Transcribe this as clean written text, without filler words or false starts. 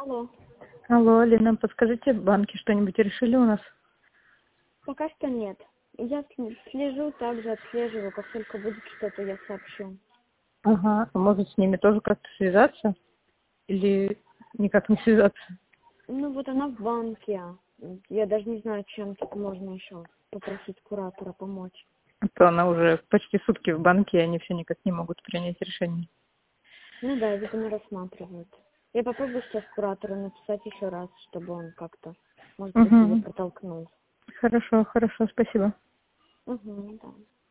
Алло. Алло, Лена, подскажите, банки что-нибудь решили у нас? Пока что нет. Я слежу, также отслеживаю. Как только будет что-то, я сообщу. Ага, а может с ними тоже как-то связаться? Или никак не связаться? Ну вот она в банке. Я даже не знаю, чем тут можно еще попросить куратора помочь. А то она уже почти сутки в банке, и они все никак не могут принять решение. Ну да, видимо, рассматривают. Я попробую сейчас куратору написать еще раз, чтобы он как-то, может быть, ее Угу. протолкнул. Хорошо, хорошо, спасибо. Угу, да.